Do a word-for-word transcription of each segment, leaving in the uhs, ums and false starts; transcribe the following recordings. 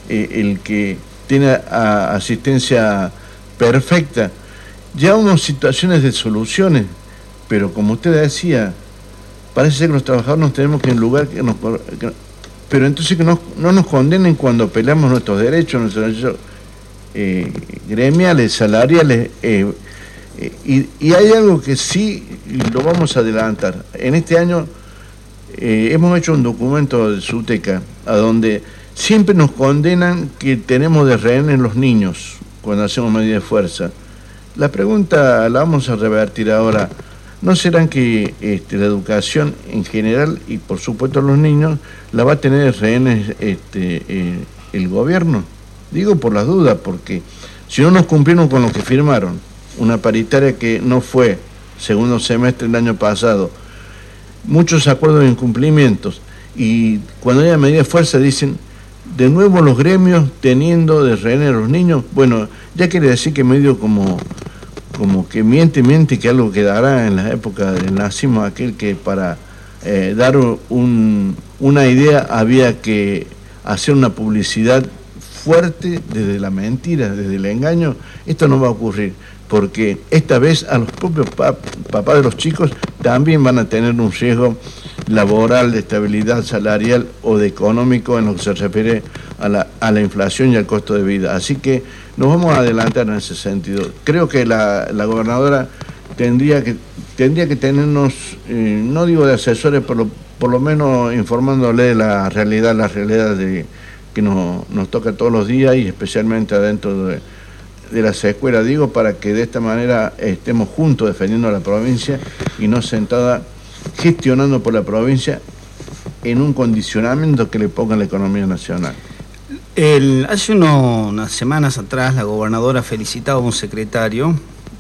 eh, el que tiene a, asistencia perfecta. Llevamos situaciones de soluciones, pero como usted decía, parece ser que los trabajadores nos tenemos que en lugar que nos... Que, pero entonces que no, no nos condenen cuando peleamos nuestros derechos, nuestros derechos eh, gremiales, salariales, eh, eh, y, y hay algo que sí lo vamos a adelantar. En este año eh, hemos hecho un documento de SUTECA, a donde siempre nos condenan que tenemos de rehenes los niños cuando hacemos medidas de fuerza. La pregunta la vamos a revertir ahora. ¿No serán que este, la educación en general, y por supuesto los niños, la va a tener de rehenes este, eh, el gobierno? Digo por las dudas, porque si no nos cumplieron con lo que firmaron, una paritaria que no fue segundo semestre del año pasado, muchos acuerdos de incumplimientos, y cuando hay medidas de fuerza dicen, de nuevo los gremios teniendo de rehenes a los niños, bueno, ya quiere decir que medio como... como que miente, miente, que algo quedará en la época del nazismo, aquel que para eh, dar un, una idea había que hacer una publicidad fuerte desde la mentira, desde el engaño. Esto no va a ocurrir, porque esta vez a los propios pap papás de los chicos también van a tener un riesgo laboral, de estabilidad salarial o de económico en lo que se refiere a la, a la inflación y al costo de vida. Así que nos vamos a adelantar en ese sentido. Creo que la, la gobernadora tendría que tendría que tenernos, eh, no digo de asesores, por lo, por lo menos informándole de la realidad, la realidad de, que nos, nos toca todos los días y especialmente adentro de, de las escuelas, digo, para que de esta manera estemos juntos defendiendo a la provincia y no sentada gestionando por la provincia en un condicionamiento que le ponga la economía nacional. El, hace uno, unas semanas atrás la gobernadora felicitaba a un secretario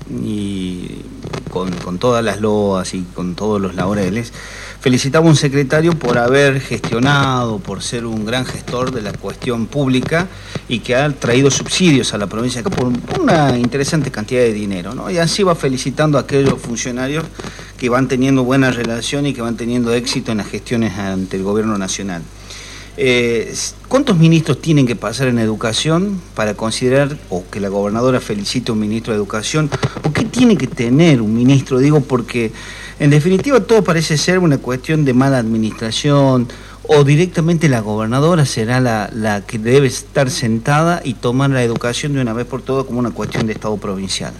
y con, con todas las loas y con todos los laureles, felicitaba a un secretario por haber gestionado, por ser un gran gestor de la cuestión pública y que ha traído subsidios a la provincia por una interesante cantidad de dinero, ¿no? Y así va felicitando a aquellos funcionarios que van teniendo buena relación y que van teniendo éxito en las gestiones ante el gobierno nacional. Eh, ¿Cuántos ministros tienen que pasar en educación para considerar, o que la gobernadora felicite a un ministro de educación, o qué tiene que tener un ministro? Digo, porque en definitiva todo parece ser una cuestión de mala administración, o directamente la gobernadora será la, la que debe estar sentada y tomar la educación de una vez por todas como una cuestión de Estado provincial.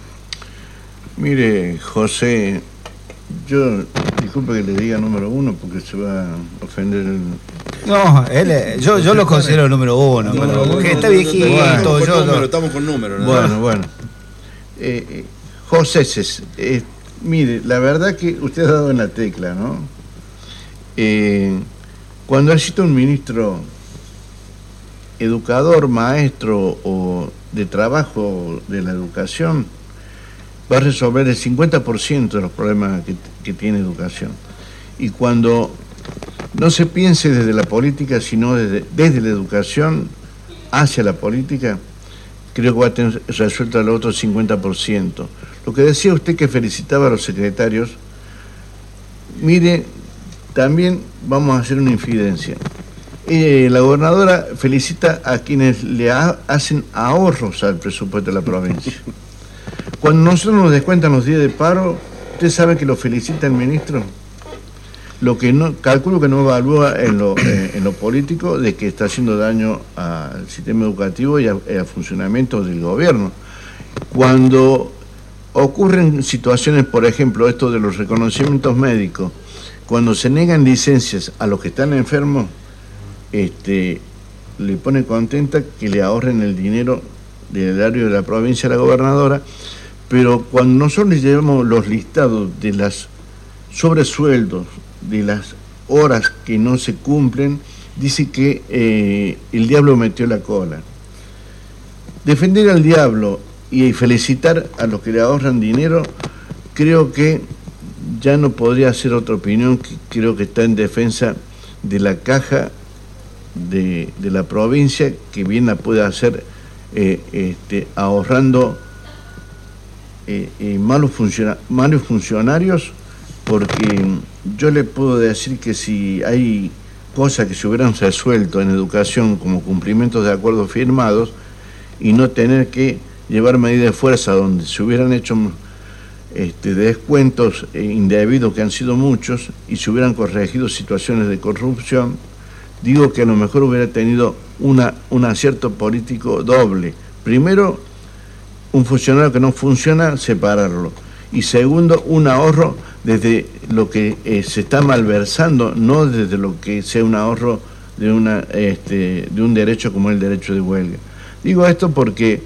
Mire, José, yo, disculpe que le diga número uno porque se va a ofender el... No, él es, yo, yo lo considero el número uno, no, pero, porque está viejito. Bueno, yo, número, no. Estamos con números, ¿no? Bueno, bueno. Eh, eh, José, eh, mire, la verdad que usted ha dado en la tecla, ¿no? Eh, cuando necesita un ministro educador, maestro o de trabajo de la educación, va a resolver el cincuenta por ciento de los problemas que, que tiene educación. Y cuando no se piense desde la política, sino desde, desde la educación hacia la política, creo que va a tener resuelto el otro cincuenta por ciento. Lo que decía usted que felicitaba a los secretarios, mire, también vamos a hacer una infidencia. Eh, la gobernadora felicita a quienes le ha, hacen ahorros al presupuesto de la provincia. Cuando nosotros nos descuentan los días de paro, ¿usted sabe que lo felicita el ministro? Lo que no, calculo que no evalúa en lo, eh, en lo político de que está haciendo daño al sistema educativo y al funcionamiento del gobierno. Cuando ocurren situaciones, por ejemplo, esto de los reconocimientos médicos, cuando se negan licencias a los que están enfermos, este, le pone contenta que le ahorren el dinero del erario de la provincia a la gobernadora, pero cuando nosotros le llevamos los listados de las sobresueldos, de las horas que no se cumplen, dice que eh, el diablo metió la cola. Defender al diablo y felicitar a los que le ahorran dinero, creo que ya no podría ser otra opinión, que creo que está en defensa de la caja de, de la provincia, que bien la puede hacer eh, este, ahorrando eh, eh, malos, funciona, malos funcionarios, porque yo le puedo decir que si hay cosas que se hubieran resuelto en educación como cumplimientos de acuerdos firmados y no tener que llevar medidas de fuerza donde se hubieran hecho este, descuentos indebidos, que han sido muchos, y se hubieran corregido situaciones de corrupción. Digo que a lo mejor hubiera tenido una, un acierto político doble. Primero, un funcionario que no funciona, separarlo. Y segundo, un ahorro desde lo que eh, se está malversando, no desde lo que sea un ahorro de, una, este, de un derecho como el derecho de huelga. Digo esto porque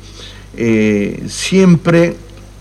eh, siempre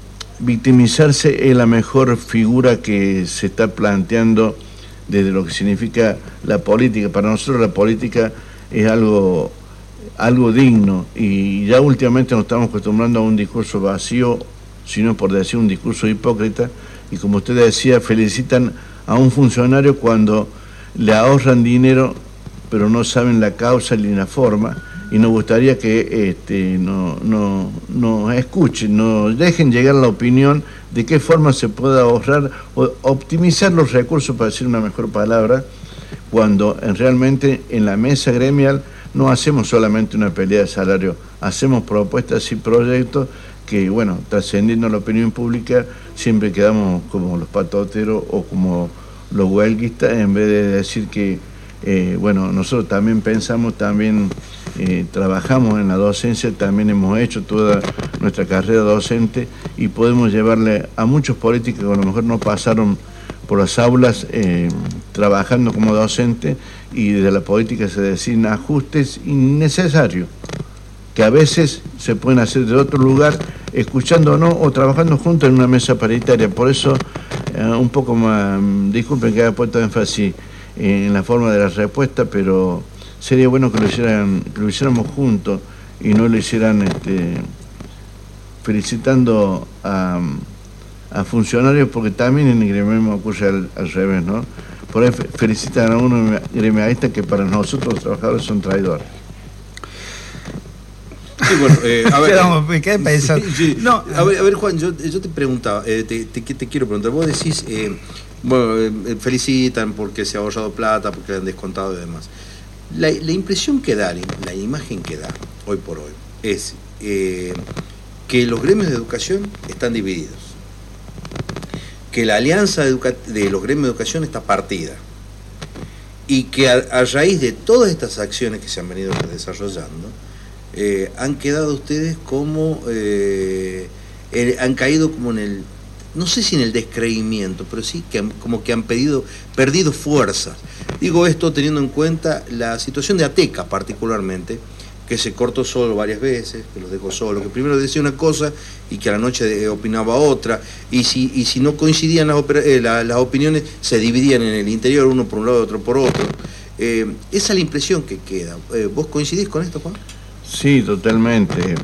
victimizarse es la mejor figura que se está planteando desde lo que significa la política. Para nosotros la política es algo, algo digno, y ya últimamente nos estamos acostumbrando a un discurso vacío, sino por decir un discurso hipócrita, y como usted decía, felicitan a un funcionario cuando le ahorran dinero, pero no saben la causa ni la forma, y nos gustaría que este, no, no, no escuchen, nos dejen llegar a la opinión de qué forma se puede ahorrar o optimizar los recursos, para decir una mejor palabra, cuando en realmente en la mesa gremial no hacemos solamente una pelea de salario, hacemos propuestas y proyectos que, bueno, trascendiendo la opinión pública, siempre quedamos como los patoteros o como los huelguistas, en vez de decir que, eh, bueno, nosotros también pensamos, también eh, trabajamos en la docencia, también hemos hecho toda nuestra carrera docente y podemos llevarle a muchos políticos que a lo mejor no pasaron por las aulas eh, trabajando como docente, y desde la política se deciden ajustes innecesarios que a veces se pueden hacer de otro lugar, escuchándonos o trabajando juntos en una mesa paritaria. Por eso, eh, un poco más, disculpen que haya puesto énfasis en la forma de la respuesta, pero sería bueno que lo hicieran, que lo hiciéramos juntos y no lo hicieran este, felicitando a, a funcionarios, porque también en el gremio ocurre al, al revés, ¿no? Por ahí felicitan a unos gremialistas que para nosotros los trabajadores son traidores. Sí, bueno, eh, a ver, me quedé pensando. Sí, sí. No, a ver, a ver, Juan, yo, yo te preguntaba, eh, te, te, te quiero preguntar, vos decís, eh, bueno, eh, felicitan porque se ha ahorrado plata, porque le han descontado y demás. La, la impresión que da, la imagen que da hoy por hoy, es eh, que los gremios de educación están divididos, que la alianza de, de los gremios de educación está partida, y que a, a raíz de todas estas acciones que se han venido desarrollando, Eh, han quedado ustedes como, eh, eh, han caído como en el, no sé si en el descreimiento, pero sí que han, como que han pedido, perdido fuerzas. Digo esto teniendo en cuenta la situación de Ateca particularmente, que se cortó solo varias veces, que los dejó solo, que primero decía una cosa y que a la noche de, opinaba otra, y si, y si no coincidían las, eh, la, las opiniones, se dividían en el interior, uno por un lado, otro por otro. Eh, esa es la impresión que queda. Eh, ¿Vos coincidís con esto, Juan? Sí, totalmente.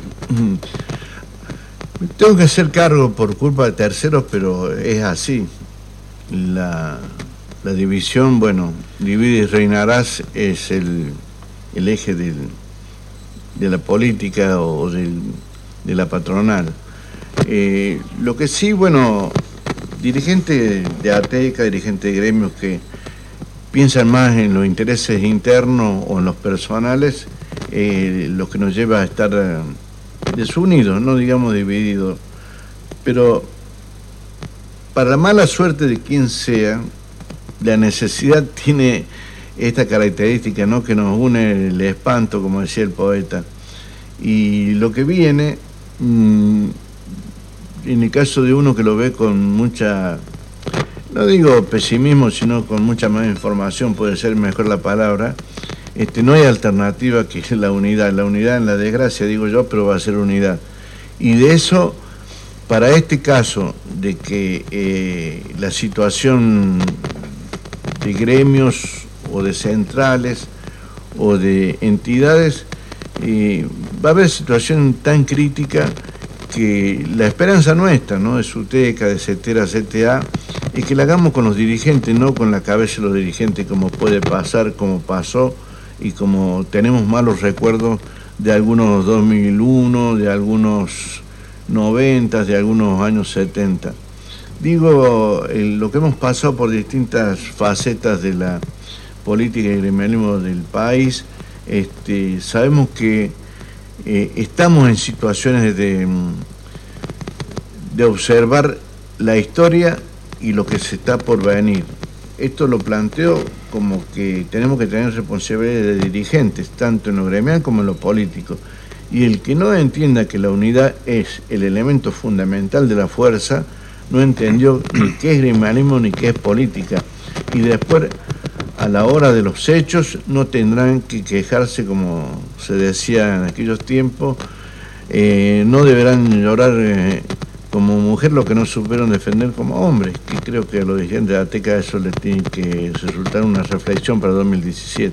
Tengo que hacer cargo por culpa de terceros, pero es así. La, la división, bueno, divide y reinarás, es el, el eje del, de la política o del, de la patronal. Eh, lo que sí, bueno, dirigentes de Ateca, dirigentes de gremios que piensan más en los intereses internos o en los personales, Eh, lo que nos lleva a estar eh, desunidos, no digamos divididos. Pero para la mala suerte de quien sea, la necesidad tiene esta característica, ¿no?, que nos une el espanto, como decía el poeta. Y lo que viene, mmm, en el caso de uno que lo ve con mucha, no digo pesimismo, sino con mucha más información, puede ser mejor la palabra, Este, no hay alternativa que la unidad. La unidad en la desgracia, digo yo, pero va a ser unidad. Y de eso, para este caso, de que eh, la situación de gremios o de centrales o de entidades, eh, va a haber situación tan crítica que la esperanza nuestra, ¿no?, de SUTECA, de CETERA, C T A, es que la hagamos con los dirigentes, no con la cabeza de los dirigentes, como puede pasar, como pasó, y como tenemos malos recuerdos de algunos dos mil uno, de algunos noventa, de algunos años setenta. Digo, el, lo que hemos pasado por distintas facetas de la política y gremialismo del país, este, sabemos que eh, estamos en situaciones de, de observar la historia y lo que se está por venir. Esto lo planteo como que tenemos que tener responsabilidad de dirigentes, tanto en lo gremial como en lo político. Y el que no entienda que la unidad es el elemento fundamental de la fuerza, no entendió ni qué es gremialismo ni qué es política. Y después, a la hora de los hechos, no tendrán que quejarse, como se decía en aquellos tiempos, eh, no deberán llorar eh, como mujer lo que no supieron defender como hombres, que creo que a los dirigentes de ATECA eso les tiene que resultar una reflexión para dos mil diecisiete.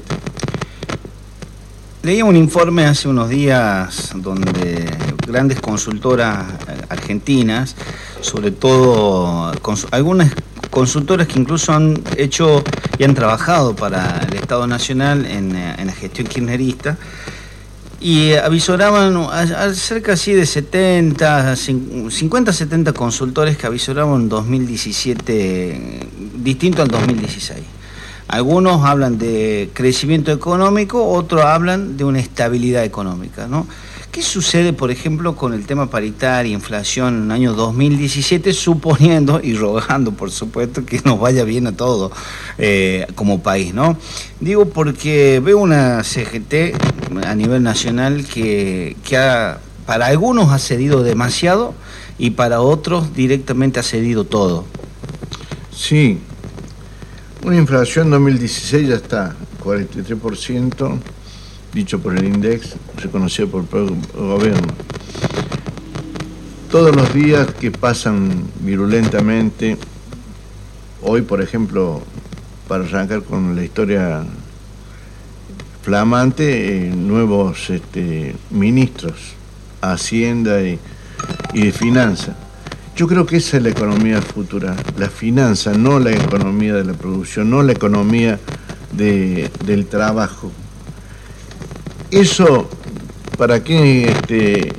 Leía un informe hace unos días donde grandes consultoras argentinas, sobre todo cons- algunas consultoras que incluso han hecho y han trabajado para el Estado Nacional en, en la gestión kirchnerista, y avisoraban a, a cerca así de setenta, cincuenta, setenta consultores que avisoraban en dos mil diecisiete distinto al dos mil dieciséis. Algunos hablan de crecimiento económico, otros hablan de una estabilidad económica, ¿no? ¿Qué sucede, por ejemplo, con el tema paritaria, inflación en el año dos mil diecisiete, suponiendo y rogando, por supuesto, que nos vaya bien a todos eh, como país, ¿no? Digo porque veo una C G T a nivel nacional que, que ha, para algunos ha cedido demasiado y para otros directamente ha cedido todo. Sí, una inflación en dos mil dieciséis ya está, cuarenta y tres por ciento, dicho por el INDEX, reconocido por el gobierno. Todos los días que pasan virulentamente, hoy por ejemplo, para arrancar con la historia flamante, eh, nuevos este, ministros, Hacienda y, y de Finanzas. Yo creo que esa es la economía futura, la finanza, no la economía de la producción, no la economía de, del trabajo. Eso, ¿para qué este,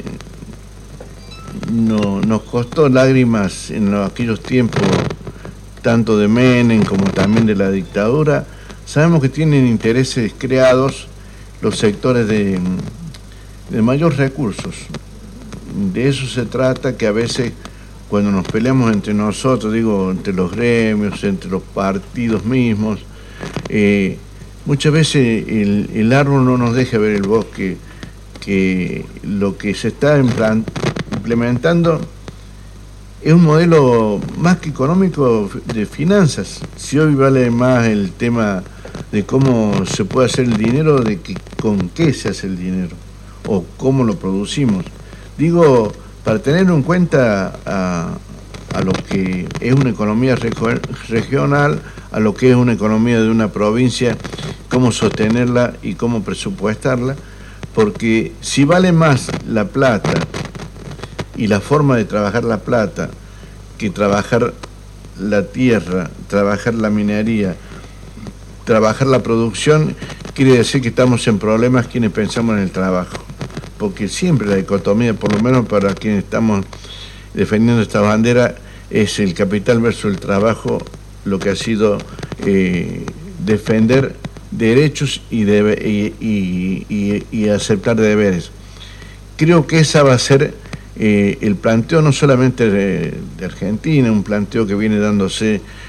no, nos costó lágrimas en los, aquellos tiempos, tanto de Menem como también de la dictadura? Sabemos que tienen intereses creados los sectores de, de mayor recursos. De eso se trata, que a veces cuando nos peleamos entre nosotros, digo, entre los gremios, entre los partidos mismos, eh, muchas veces el, el árbol no nos deja ver el bosque, que lo que se está implementando es un modelo más que económico de finanzas. Si hoy vale más el tema de cómo se puede hacer el dinero, de que con qué se hace el dinero o cómo lo producimos. Digo, para tener en cuenta a, a lo que es una economía reg- regional, a lo que es una economía de una provincia, cómo sostenerla y cómo presupuestarla, porque si vale más la plata y la forma de trabajar la plata que trabajar la tierra, trabajar la minería, trabajar la producción, quiere decir que estamos en problemas quienes pensamos en el trabajo. Porque siempre la dicotomía, por lo menos para quienes estamos defendiendo esta bandera, es el capital versus el trabajo, lo que ha sido eh, defender derechos y, debe, y, y, y, y aceptar deberes. Creo que esa va a ser eh, el planteo no solamente de, de Argentina, un planteo que viene dándose